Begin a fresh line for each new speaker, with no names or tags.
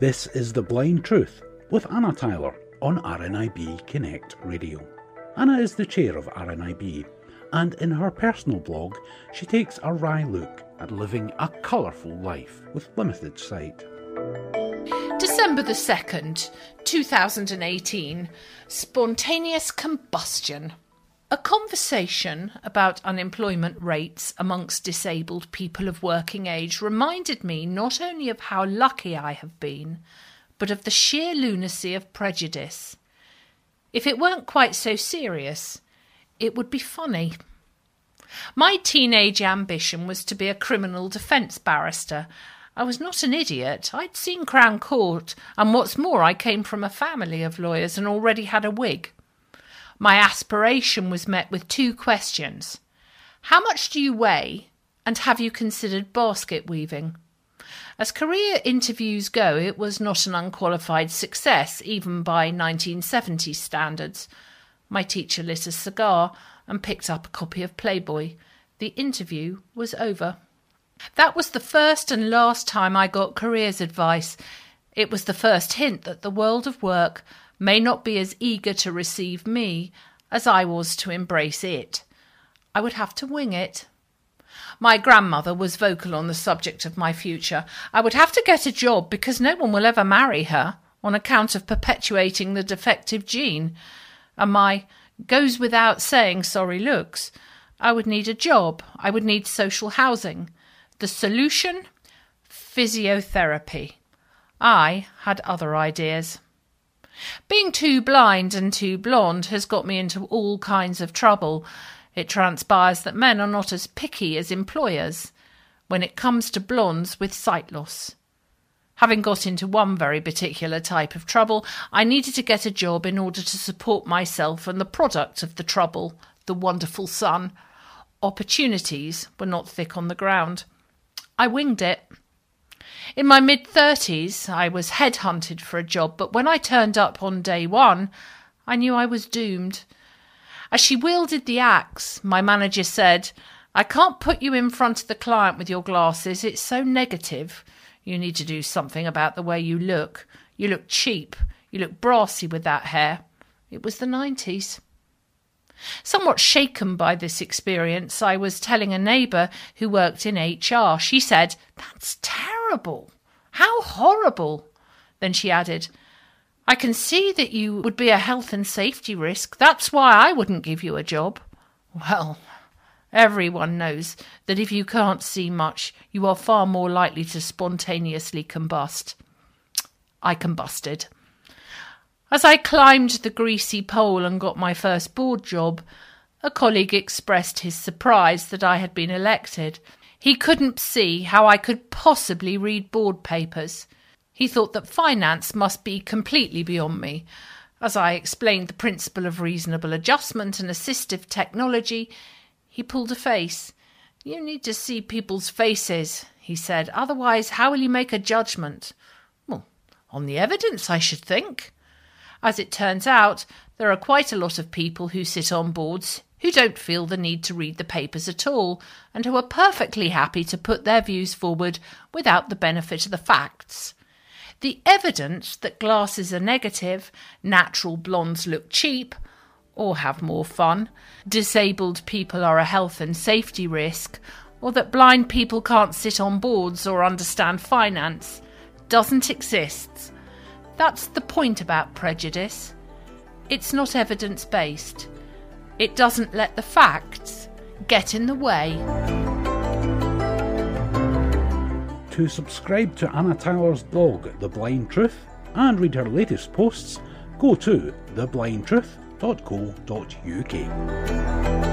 This is The Blind Truth with Anna Tyler on RNIB Connect Radio. Anna is the chair of RNIB, and in her personal blog, she takes a wry look at living a colourful life with limited sight.
December the 2nd, 2018. Spontaneous combustion. A conversation about unemployment rates amongst disabled people of working age reminded me not only of how lucky I have been, but of the sheer lunacy of prejudice. If it weren't quite so serious, it would be funny. My teenage ambition was to be a criminal defence barrister. I was not an idiot. I'd seen Crown Court, and what's more, I came from a family of lawyers and already had a wig. My aspiration was met with two questions. How much do you weigh, and have you considered basket weaving? As career interviews go, it was not an unqualified success, even by 1970s standards. My teacher lit a cigar and picked up a copy of Playboy. The interview was over. That was the first and last time I got careers advice. It was the first hint that the world of work may not be as eager to receive me as I was to embrace it. I would have to wing it. My grandmother was vocal on the subject of my future. I would have to get a job because no one will ever marry her on account of perpetuating the defective gene. And my goes without saying sorry looks. I would need a job. I would need social housing. The solution? Physiotherapy. I had other ideas. Being too blind and too blonde has got me into all kinds of trouble. It transpires that men are not as picky as employers when it comes to blondes with sight loss. Having got into one very particular type of trouble, I needed to get a job in order to support myself and the product of the trouble, the wonderful sun. Opportunities were not thick on the ground. I winged it. In my mid-30s, I was headhunted for a job, but when I turned up on day one, I knew I was doomed. As she wielded the axe, my manager said, "I can't put you in front of the client with your glasses. It's so negative. You need to do something about the way you look. You look cheap. You look brassy with that hair." It was the 90s. Somewhat shaken by this experience, I was telling a neighbour who worked in HR. She said, "That's terrible. How horrible." Then she added, "I can see that you would be a health and safety risk. That's why I wouldn't give you a job." Well, everyone knows that if you can't see much, you are far more likely to spontaneously combust. I combusted. As I climbed the greasy pole and got my first board job, a colleague expressed his surprise that I had been elected. He couldn't see how I could possibly read board papers. He thought that finance must be completely beyond me. As I explained the principle of reasonable adjustment and assistive technology, he pulled a face. "You need to see people's faces," he said. "Otherwise, how will you make a judgment?" "Well, on the evidence, I should think." As it turns out, there are quite a lot of people who sit on boards who don't feel the need to read the papers at all and who are perfectly happy to put their views forward without the benefit of the facts. The evidence that glasses are negative, natural blondes look cheap or have more fun, disabled people are a health and safety risk, or that blind people can't sit on boards or understand finance doesn't exist. That's the point about prejudice. It's not evidence-based. It doesn't let the facts get in the way.
To subscribe to Anna Tyler's blog, The Blind Truth, and read her latest posts, go to theblindtruth.co.uk.